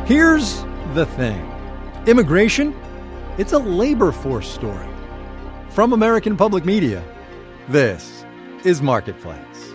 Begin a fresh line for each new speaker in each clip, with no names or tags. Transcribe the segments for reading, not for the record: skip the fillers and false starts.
Here's the thing. Immigration, it's a labor force story. From American Public Media, this is Marketplace.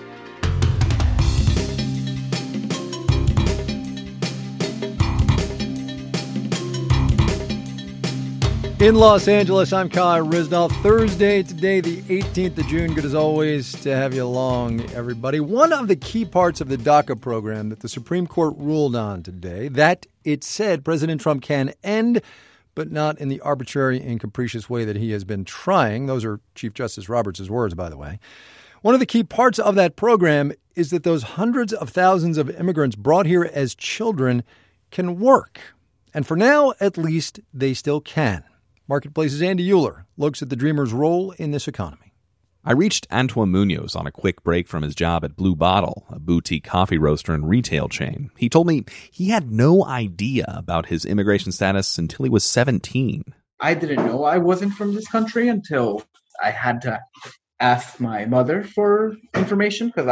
In Los Angeles, I'm Kai Ryssdal. Thursday today, the 18th of June. Good as always to have you along, everybody. One of the key parts of the DACA program that the Supreme Court ruled on today, that it said President Trump can end, but not in the arbitrary and capricious way that he has been trying. Those are Chief Justice Roberts' words, by the way. One of the key parts of that program is that those hundreds of thousands of immigrants brought here as children can work. And for now, at least, they still can. Marketplace's Andy Euler looks at the Dreamers' role in this economy.
I reached Antoine Munoz on a quick break from his job at Blue Bottle, a boutique coffee roaster and retail chain. He told me he had no idea about his immigration status until he was 17.
I didn't know I wasn't from this country until I had to ask my mother for information because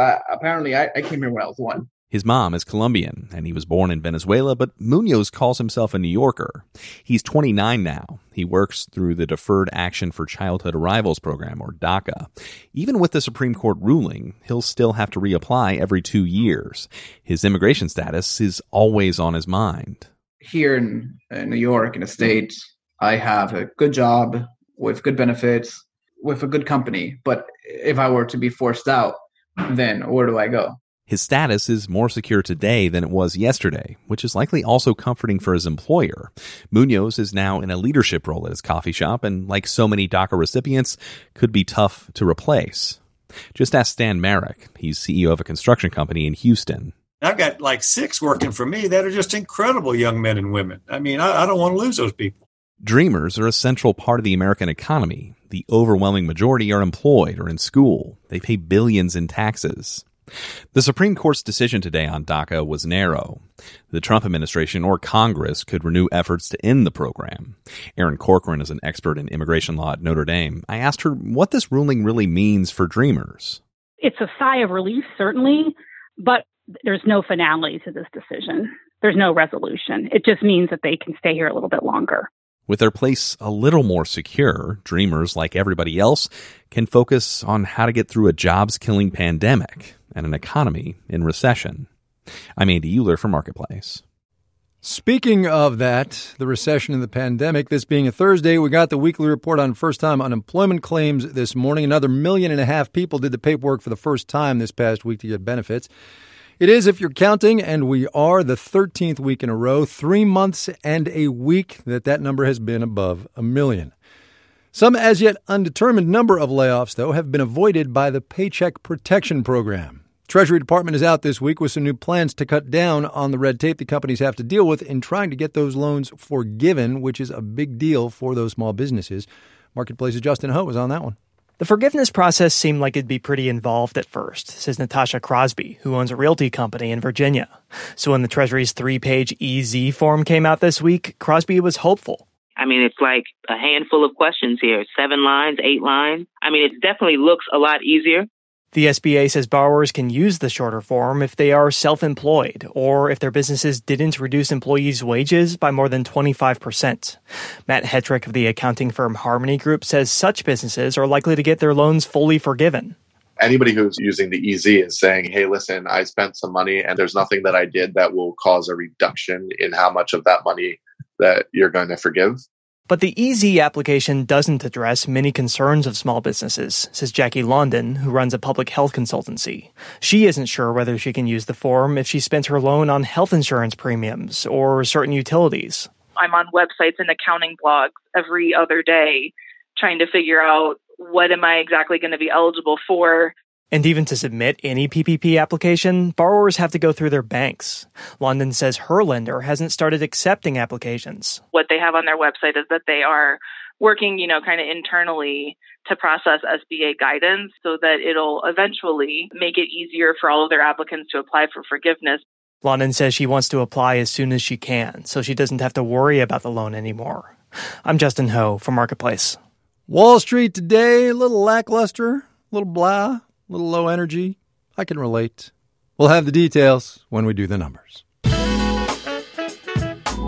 I came here when I was 1.
His mom is Colombian, and he was born in Venezuela, but Munoz calls himself a New Yorker. He's 29 now. He works through the Deferred Action for Childhood Arrivals program, or DACA. Even with the Supreme Court ruling, he'll still have to reapply every 2 years. His immigration status is always on his mind.
Here in New York, in the States, I have a good job with good benefits, with a good company. But if I were to be forced out, then where do I go?
His status is more secure today than it was yesterday, which is likely also comforting for his employer. Munoz is now in a leadership role at his coffee shop, and like so many DACA recipients, could be tough to replace. Just ask Stan Merrick. He's CEO of a construction company in Houston.
I've got like 6 working for me that are just incredible young men and women. I mean, I don't want to lose those people.
Dreamers are a central part of the American economy. The overwhelming majority are employed or in school. They pay billions in taxes. The Supreme Court's decision today on DACA was narrow. The Trump administration or Congress could renew efforts to end the program. Erin Corcoran is an expert in immigration law at Notre Dame. I asked her what this ruling really means for Dreamers.
It's a sigh of relief, certainly, but there's no finale to this decision. There's no resolution. It just means that they can stay here a little bit longer.
With their place a little more secure, Dreamers, like everybody else, can focus on how to get through a jobs-killing pandemic and an economy in recession. I'm Andy Euler for Marketplace.
Speaking of that, the recession and the pandemic, this being a Thursday, we got the weekly report on first-time unemployment claims this morning. Another 1.5 million people did the paperwork for the first time this past week to get benefits. It is, if you're counting, and we are, the 13th week in a row, 3 months and a week that number has been above 1 million. Some as yet undetermined number of layoffs, though, have been avoided by the Paycheck Protection Program. Treasury Department is out this week with some new plans to cut down on the red tape the companies have to deal with in trying to get those loans forgiven, which is a big deal for those small businesses. Marketplace's Justin Ho was on that one.
The forgiveness process seemed like it'd be pretty involved at first, says Natasha Crosby, who owns a realty company in Virginia. So when the Treasury's 3-page EZ form came out this week, Crosby was hopeful.
I mean, it's like a handful of questions here, 7 lines, 8 lines. I mean, it definitely looks a lot easier.
The SBA says borrowers can use the shorter form if they are self-employed or if their businesses didn't reduce employees' wages by more than 25%. Matt Hetrick of the accounting firm Harmony Group says such businesses are likely to get their loans fully forgiven.
Anybody who's using the EZ is saying, hey, listen, I spent some money and there's nothing that I did that will cause a reduction in how much of that money that you're going to forgive.
But the EZ application doesn't address many concerns of small businesses, says Jackie London, who runs a public health consultancy. She isn't sure whether she can use the form if she spent her loan on health insurance premiums or certain utilities.
I'm on websites and accounting blogs every other day trying to figure out what am I exactly going to be eligible for.
And even to submit any PPP application, borrowers have to go through their banks. London says her lender hasn't started accepting applications.
What they have on their website is that they are working, kind of internally to process SBA guidance so that it'll eventually make it easier for all of their applicants to apply for forgiveness.
London says she wants to apply as soon as she can, so she doesn't have to worry about the loan anymore. I'm Justin Ho for Marketplace.
Wall Street today, a little lackluster, a little blah. A little low energy. I can relate. We'll have the details when we do the numbers.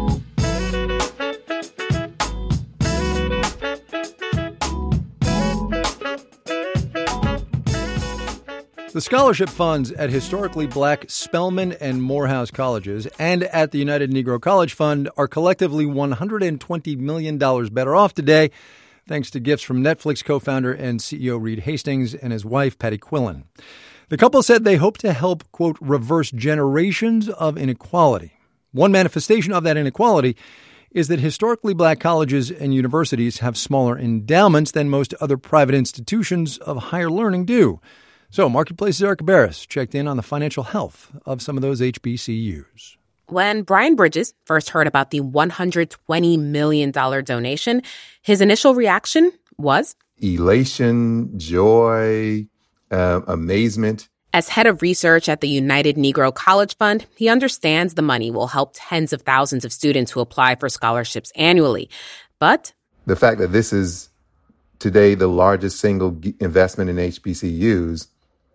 The scholarship funds at historically black Spelman and Morehouse colleges and at the United Negro College Fund are collectively $120 million better off today, thanks to gifts from Netflix co-founder and CEO Reed Hastings and his wife, Patty Quillen. The couple said they hope to help, quote, reverse generations of inequality. One manifestation of that inequality is that historically black colleges and universities have smaller endowments than most other private institutions of higher learning do. So Marketplace's Erica Barris checked in on the financial health of some of those HBCUs.
When Brian Bridges first heard about the $120 million donation, his initial reaction was
elation, joy, amazement.
As head of research at the United Negro College Fund, he understands the money will help tens of thousands of students who apply for scholarships annually. But
the fact that this is today the largest single investment in HBCUs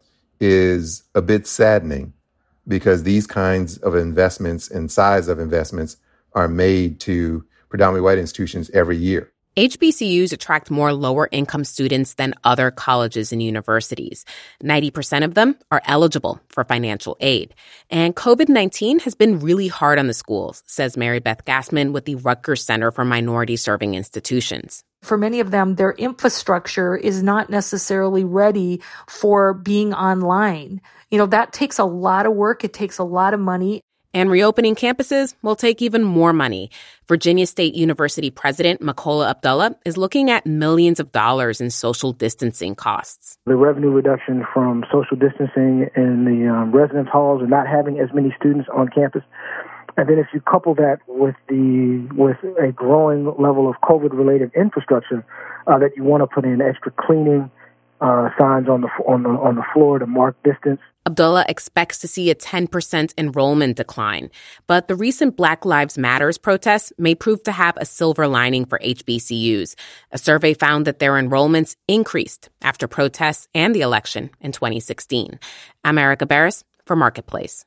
is a bit saddening, because these kinds of investments and size of investments are made to predominantly white institutions every year.
HBCUs attract more lower-income students than other colleges and universities. 90% of them are eligible for financial aid. And COVID-19 has been really hard on the schools, says Mary Beth Gassman with the Rutgers Center for Minority Serving Institutions.
For many of them, their infrastructure is not necessarily ready for being online. That takes a lot of work. It takes a lot of money.
And reopening campuses will take even more money. Virginia State University President Makola Abdullah is looking at millions of dollars in social distancing costs.
The revenue reduction from social distancing in the residence halls and not having as many students on campus. And then if you couple that with a growing level of COVID-related infrastructure that you want to put in, extra cleaning, signs on the floor to mark distance.
Abdullah expects to see a 10% enrollment decline, but the recent Black Lives Matters protests may prove to have a silver lining for HBCUs. A survey found that their enrollments increased after protests and the election in 2016. I'm Erica Barris for Marketplace.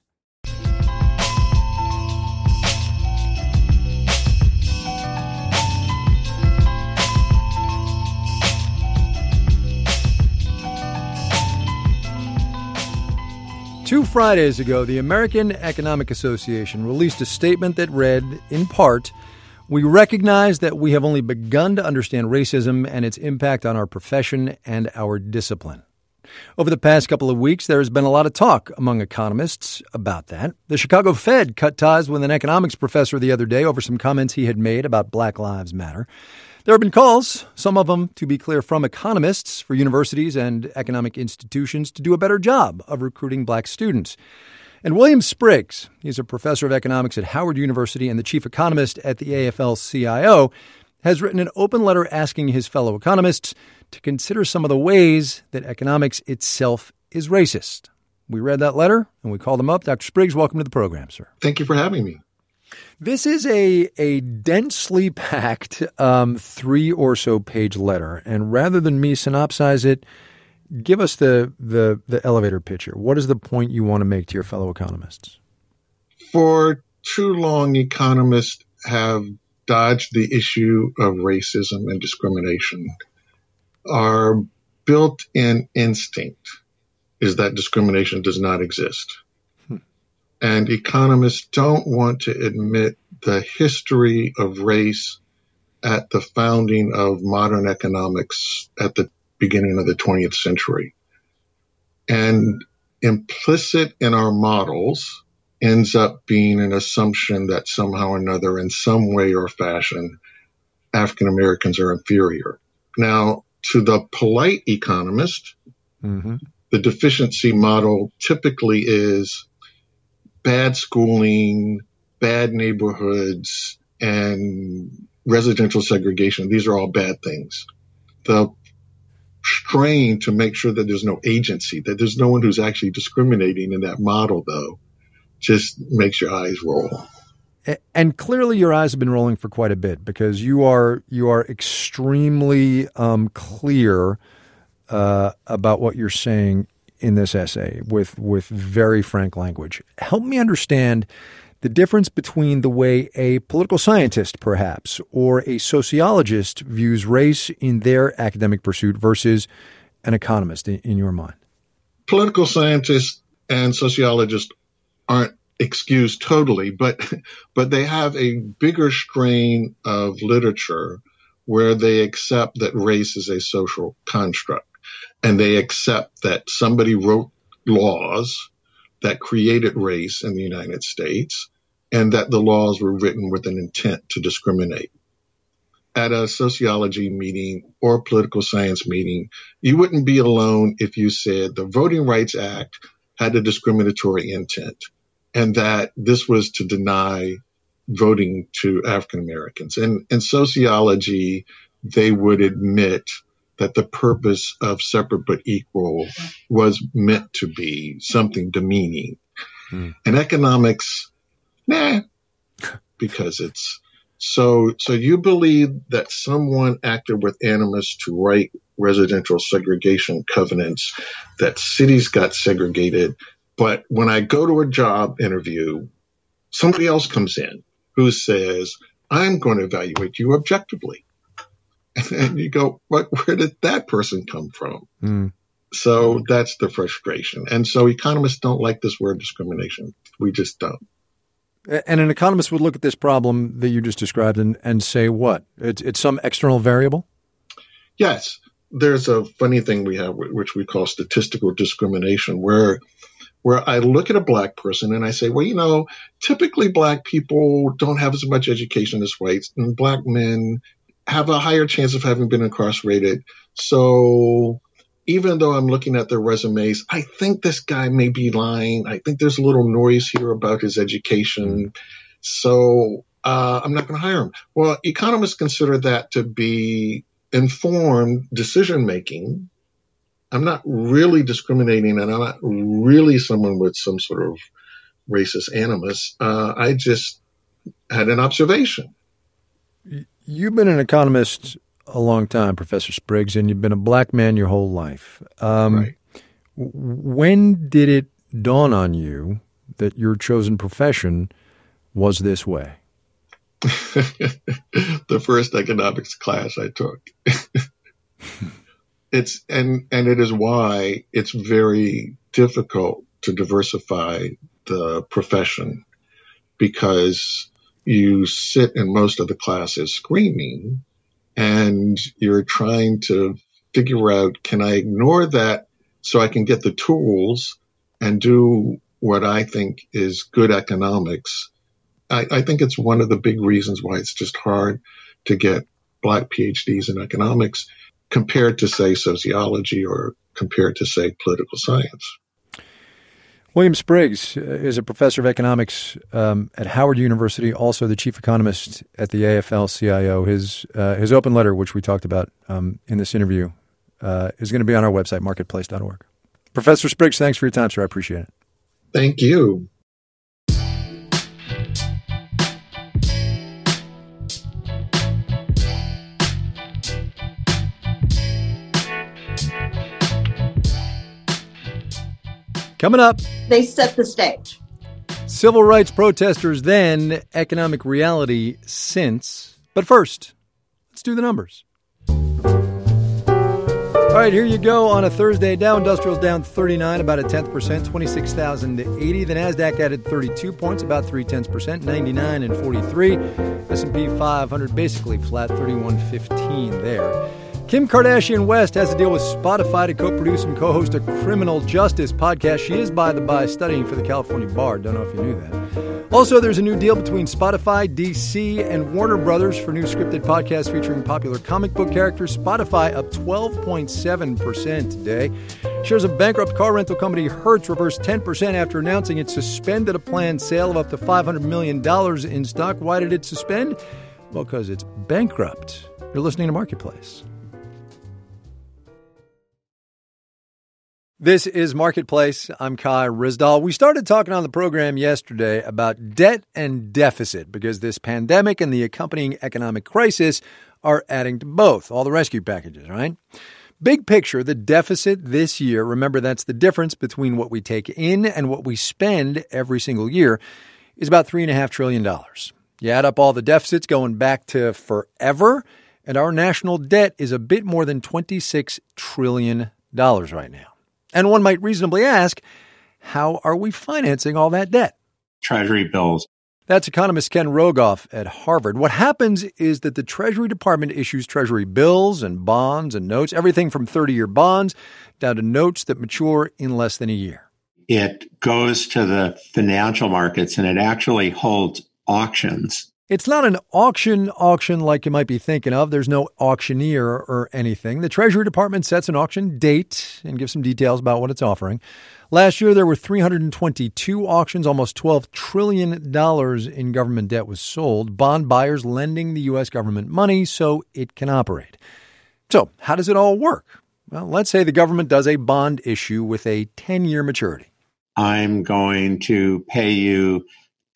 Two Fridays ago, the American Economic Association released a statement that read, in part, "We recognize that we have only begun to understand racism and its impact on our profession and our discipline." Over the past couple of weeks, there has been a lot of talk among economists about that. The Chicago Fed cut ties with an economics professor the other day over some comments he had made about Black Lives Matter. There have been calls, some of them, to be clear, from economists for universities and economic institutions to do a better job of recruiting black students. And William Spriggs, he's a professor of economics at Howard University and the chief economist at the AFL-CIO, has written an open letter asking his fellow economists to consider some of the ways that economics itself is racist. We read that letter and we called him up. Dr. Spriggs, welcome to the program, sir.
Thank you for having me.
This is a densely packed 3 or so page letter, and rather than me synopsize it, give us the elevator pitch here. What is the point you want to make to your fellow economists?
For too long, economists have dodged the issue of racism and discrimination. Our built-in instinct is that discrimination does not exist. And economists don't want to admit the history of race at the founding of modern economics at the beginning of the 20th century. And implicit in our models ends up being an assumption that somehow or another, in some way or fashion, African Americans are inferior. Now, to the polite economist, the deficiency model typically is bad schooling, bad neighborhoods, and residential segregation. These are all bad things. The strain to make sure that there's no agency, that there's no one who's actually discriminating in that model, though, just makes your eyes roll.
And clearly your eyes have been rolling for quite a bit, because you are extremely clear about what you're saying in this essay with very frank language. Help me understand the difference between the way a political scientist, perhaps, or a sociologist views race in their academic pursuit versus an economist in your mind.
political scientists and sociologists aren't excused totally, but they have a bigger strain of literature where they accept that race is a social construct, and they accept that somebody wrote laws that created race in the United States, and that the laws were written with an intent to discriminate. At a sociology meeting or political science meeting, you wouldn't be alone if you said the Voting Rights Act had a discriminatory intent, and that this was to deny voting to African Americans. And in sociology, they would admit that the purpose of separate but equal was meant to be something demeaning. And economics, because it's so you believe that someone acted with animus to write residential segregation covenants, that cities got segregated. But when I go to a job interview, somebody else comes in who says, I'm going to evaluate you objectively. And you go, where did that person come from? So that's the frustration. And so economists don't like this word discrimination. We just don't.
And an economist would look at this problem that you just described and say what? It's some external variable?
Yes. There's a funny thing we have, which we call statistical discrimination, where I look at a black person and I say, well, typically black people don't have as much education as whites, and black men have a higher chance of having been incarcerated. So even though I'm looking at their resumes, I think this guy may be lying. I think there's a little noise here about his education. So I'm not going to hire him. Well, economists consider that to be informed decision-making. I'm not really discriminating, and I'm not really someone with some sort of racist animus. I just had an observation.
You've been an economist a long time, Professor Spriggs, and you've been a black man your whole life.
Right.
When did it dawn on you that your chosen profession was this way?
The first economics class I took. It is why it's very difficult to diversify the profession, because you sit in most of the classes screaming and you're trying to figure out, can I ignore that so I can get the tools and do what I think is good economics? I think it's one of the big reasons why it's just hard to get black PhDs in economics compared to, say, sociology or compared to, say, political science.
William Spriggs is a professor of economics at Howard University, also the chief economist at the AFL-CIO. His open letter, which we talked about in this interview, is going to be on our website, marketplace.org. Professor Spriggs, thanks for your time, sir. I appreciate it.
Thank you.
Coming up,
they set the stage.
Civil rights protesters then, economic reality since. But first, let's do the numbers. All right, here you go on a Thursday. Dow Industrial's down 39, about 0.1%, 26,080. The NASDAQ added 32 points, about 0.3%, 99 and 43. S&P 500 basically flat, 31.15 there. Kim Kardashian West has a deal with Spotify to co-produce and co-host a criminal justice podcast. She is, by the by, studying for the California bar. Don't know if you knew that. Also, there's a new deal between Spotify, DC, and Warner Brothers for new scripted podcasts featuring popular comic book characters. Spotify up 12.7% today. Shares of bankrupt car rental company Hertz reversed 10% after announcing it suspended a planned sale of up to $500 million in stock. Why did it suspend? Well, because it's bankrupt. You're listening to Marketplace. This is Marketplace. I'm Kai Ryssdal. We started talking on the program yesterday about debt and deficit because this pandemic and the accompanying economic crisis are adding to both, all the rescue packages, right? Big picture, the deficit this year, remember that's the difference between what we take in and what we spend every single year, is about $3.5 trillion. You add up all the deficits going back to forever, and our national debt is a bit more than $26 trillion right now. And one might reasonably ask, how are we financing all that debt?
Treasury bills.
That's economist Ken Rogoff at Harvard. What happens is that the Treasury Department issues Treasury bills and bonds and notes, everything from 30-year bonds down to notes that mature in less than a year.
It goes to the financial markets and it actually holds auctions.
It's not an auction like you might be thinking of. There's no auctioneer or anything. The Treasury Department sets an auction date and gives some details about what it's offering. Last year, there were 322 auctions. Almost $12 trillion in government debt was sold. Bond buyers lending the U.S. government money so it can operate. So how does it all work? Well, let's say the government does a bond issue with a 10-year maturity.
I'm going to pay you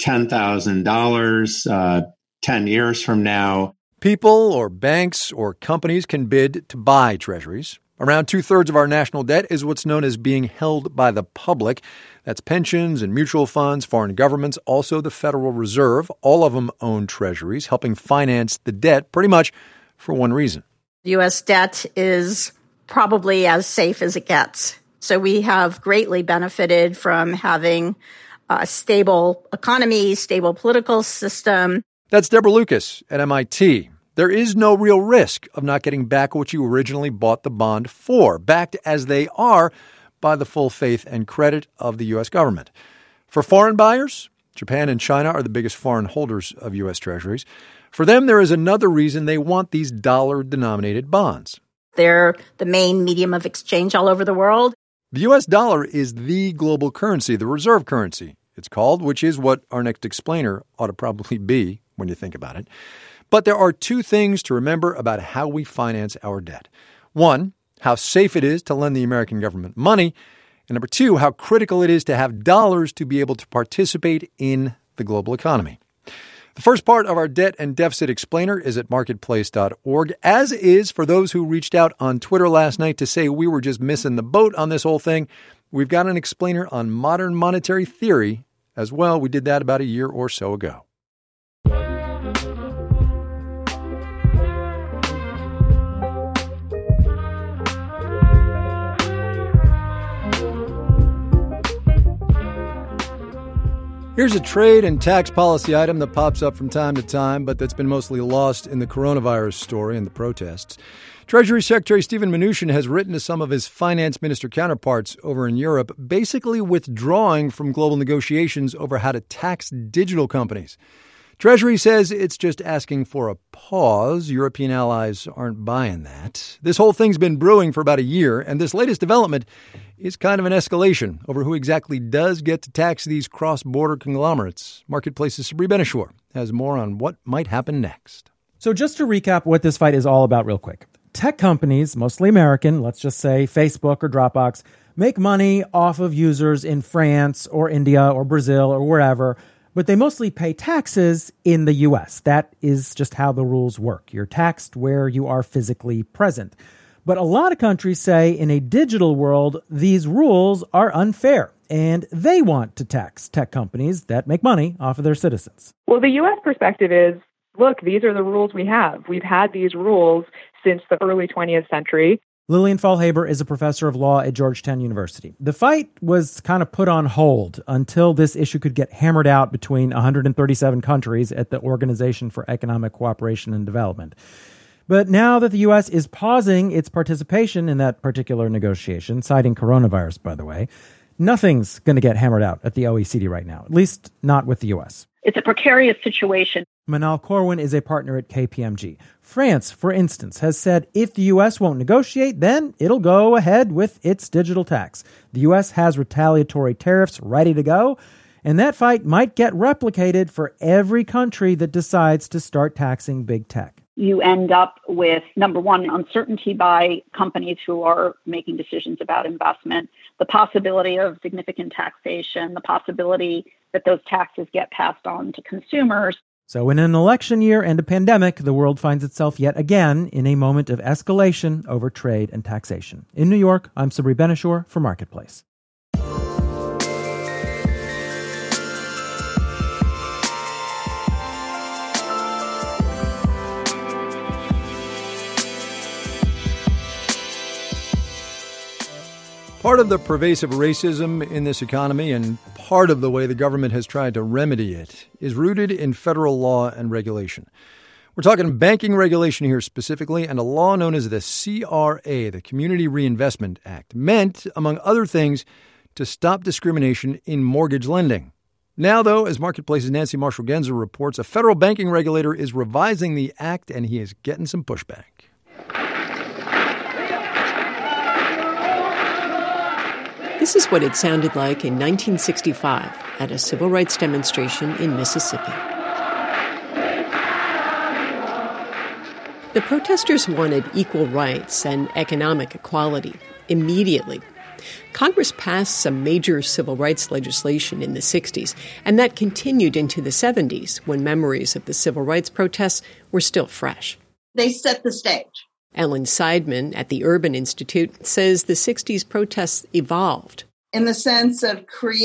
$10,000 10 years from now.
People or banks or companies can bid to buy treasuries. Around 2/3 of our national debt is what's known as being held by the public. That's pensions and mutual funds, foreign governments, also the Federal Reserve. All of them own treasuries, helping finance the debt pretty much for one reason.
U.S. debt is probably as safe as it gets. So we have greatly benefited from having a stable economy, stable political system.
That's Deborah Lucas at MIT. There is no real risk of not getting back what you originally bought the bond for, backed as they are by the full faith and credit of the U.S. government. For foreign buyers, Japan and China are the biggest foreign holders of U.S. treasuries. For them, there is another reason they want these dollar-denominated bonds.
They're the main medium of exchange all over the world.
The U.S. dollar is the global currency, the reserve currency, it's called, which is what our next explainer ought to probably be when you think about it. But there are two things to remember about how we finance our debt. One, how safe it is to lend the American government money. And number two, how critical it is to have dollars to be able to participate in the global economy. The first part of our debt and deficit explainer is at marketplace.org, as is for those who reached out on Twitter last night to say we were just missing the boat on this whole thing. We've got an explainer on modern monetary theory as well. We did that about a year or so ago. Here's a trade and tax policy item that pops up from time to time, but that's been mostly lost in the coronavirus story and the protests. Treasury Secretary Steven Mnuchin has written to some of his finance minister counterparts over in Europe, basically withdrawing from global negotiations over how to tax digital companies. Treasury says it's just asking for a pause. European allies aren't buying that. This whole thing's been brewing for about a year, and this latest development is kind of an escalation over who exactly does get to tax these cross-border conglomerates. Marketplace's Sabri Ben-Achour has more on what might happen next.
So just to recap what this fight is all about real quick. Tech companies, mostly American, let's just say Facebook or Dropbox, make money off of users in France or India or Brazil or wherever, but they mostly pay taxes in the U.S. That is just how the rules work. You're taxed where you are physically present. But a lot of countries say in a digital world, these rules are unfair, and they want to tax tech companies that make money off of their citizens.
Well, the U.S. perspective is, look, these are the rules we have. We've had these rules since the early 20th century.
Lillian Faulhaber is a professor of law at Georgetown University. The fight was kind of put on hold until this issue could get hammered out between 137 countries at the Organization for Economic Cooperation and Development. But now that the U.S. is pausing its participation in that particular negotiation, citing coronavirus, by the way, nothing's going to get hammered out at the OECD right now, at least not with the U.S.
It's a precarious situation.
Manal Corwin is a partner at KPMG. France, for instance, has said if the U.S. won't negotiate, then it'll go ahead with its digital tax. The U.S. has retaliatory tariffs ready to go, and that fight might get replicated for every country that decides to start taxing big tech.
You end up with, number one, uncertainty by companies who are making decisions about investment, the possibility of significant taxation, the possibility that those taxes get passed on to consumers.
So in an election year and a pandemic, the world finds itself yet again in a moment of escalation over trade and taxation. In New York, I'm Sabri Ben-Achour for Marketplace.
Part of the pervasive racism in this economy and part of the way the government has tried to remedy it is rooted in federal law and regulation. We're talking banking regulation here specifically, and a law known as the CRA, the Community Reinvestment Act, meant, among other things, to stop discrimination in mortgage lending. Now, though, as Marketplace's Nancy Marshall-Genzer reports, a federal banking regulator is revising the act, and he is getting some pushback.
This is what it sounded like in 1965 at a civil rights demonstration in Mississippi. The protesters wanted equal rights and economic equality immediately. Congress passed some major civil rights legislation in the 60s, and that continued into the 70s when memories of the civil rights protests were still fresh.
They set the stage.
Ellen Seidman at the Urban Institute says the 60s protests evolved.
In the sense of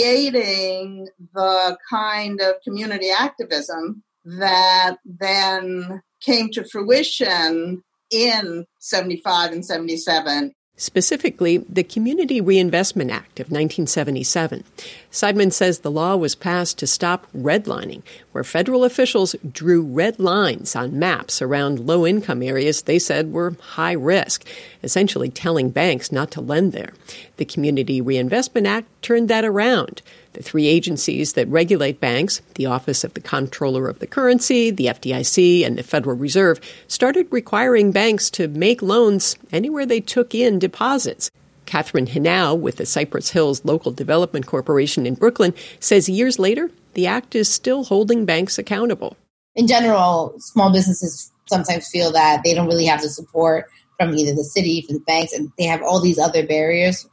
creating the kind of community activism that then came to fruition in 75 and 77.
Specifically, the Community Reinvestment Act of 1977. Seidman says the law was passed to stop redlining, where federal officials drew red lines on maps around low-income areas they said were high risk, essentially telling banks not to lend there. The Community Reinvestment Act turned that around. The three agencies that regulate banks, the Office of the Comptroller of the Currency, the FDIC, and the Federal Reserve, started requiring banks to make loans anywhere they took in deposits. Catherine Hinau with the Cypress Hills Local Development Corporation in Brooklyn says years later, the act is still holding banks accountable.
In general, small businesses sometimes feel that they don't really have the support from either the city, from the banks, and they have all these other barriers.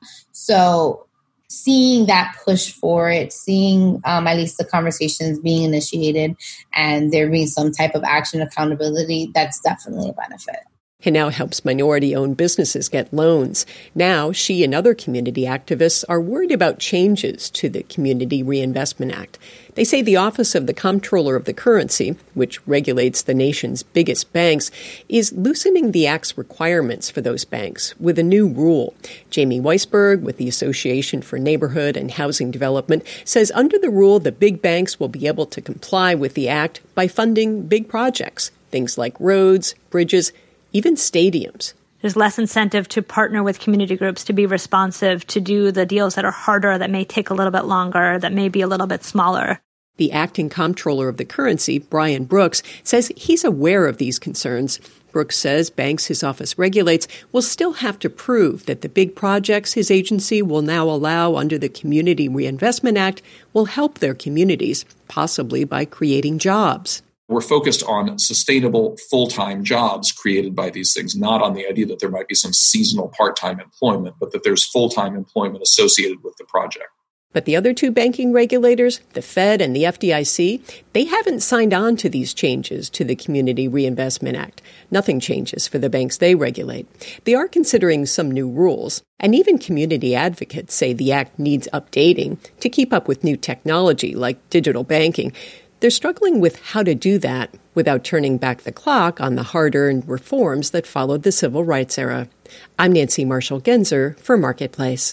So seeing that push for it, seeing at least the conversations being initiated and there being some type of action accountability, that's definitely a benefit.
Hinau helps minority-owned businesses get loans. Now, she and other community activists are worried about changes to the Community Reinvestment Act. They say the Office of the Comptroller of the Currency, which regulates the nation's biggest banks, is loosening the Act's requirements for those banks with a new rule. Jamie Weisberg with the Association for Neighborhood and Housing Development says under the rule, the big banks will be able to comply with the Act by funding big projects, things like roads, bridges, even stadiums.
There's less incentive to partner with community groups, to be responsive, to do the deals that are harder, that may take a little bit longer, that may be a little bit smaller.
The acting comptroller of the currency, Brian Brooks, says he's aware of these concerns. Brooks says banks his office regulates will still have to prove that the big projects his agency will now allow under the Community Reinvestment Act will help their communities, possibly by creating jobs.
We're focused on sustainable full-time jobs created by these things, not on the idea that there might be some seasonal part-time employment, but that there's full-time employment associated with the project.
But the other two banking regulators, the Fed and the FDIC, they haven't signed on to these changes to the Community Reinvestment Act. Nothing changes for the banks they regulate. They are considering some new rules, and even community advocates say the act needs updating to keep up with new technology like digital banking. They're struggling with how to do that without turning back the clock on the hard-earned reforms that followed the civil rights era. I'm Nancy Marshall-Genzer for Marketplace.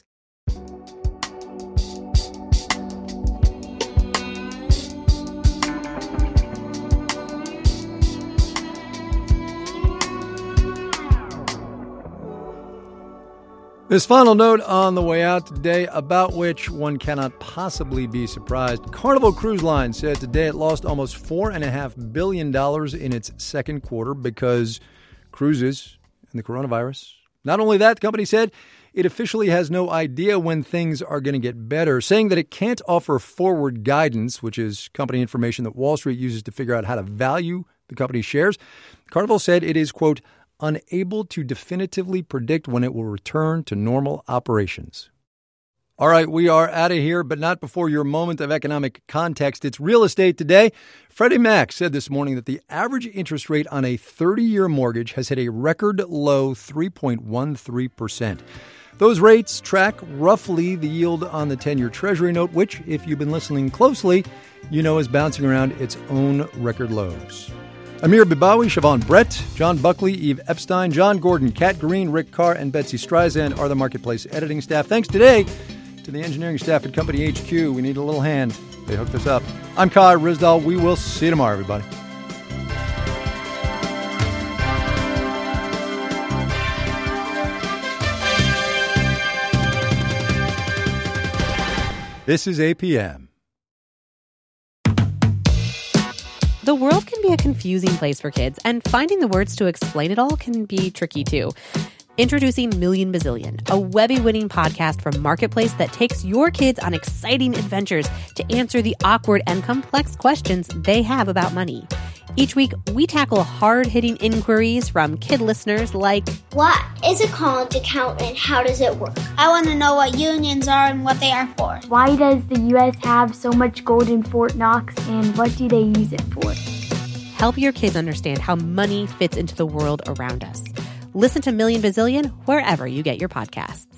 This final note on the way out today, about which one cannot possibly be surprised. Carnival Cruise Line said today it lost almost $4.5 billion in its second quarter because cruises and the coronavirus. Not only that, the company said it officially has no idea when things are going to get better, saying that it can't offer forward guidance, which is company information that Wall Street uses to figure out how to value the company's shares. Carnival said it is, quote, unable to definitively predict when it will return to normal operations. All right, we are out of here, but not before your moment of economic context. It's real estate today. Freddie Mac said this morning that the average interest rate on a 30-year mortgage has hit a record low 3.13%. Those rates track roughly the yield on the 10-year Treasury note, which, if you've been listening closely, you know is bouncing around its own record lows. Amir Bibawi, Siobhan Brett, John Buckley, Eve Epstein, John Gordon, Kat Green, Rick Carr, and Betsy Streisand are the Marketplace editing staff. Thanks today to the engineering staff at Company HQ. We need a little hand. They hooked us up. I'm Kai Ryssdal. We will see you tomorrow, everybody. This is APM.
The world can be a confusing place for kids, and finding the words to explain it all can be tricky too. Introducing Million Bazillion, a Webby-winning podcast from Marketplace that takes your kids on exciting adventures to answer the awkward and complex questions they have about money. Each week, we tackle hard-hitting inquiries from kid listeners like,
what is a college account and how does it work? I want to know what unions are and what they are for.
Why does the U.S. have so much gold in Fort Knox and what do they use it for?
Help your kids understand how money fits into the world around us. Listen to Million Bazillion wherever you get your podcasts.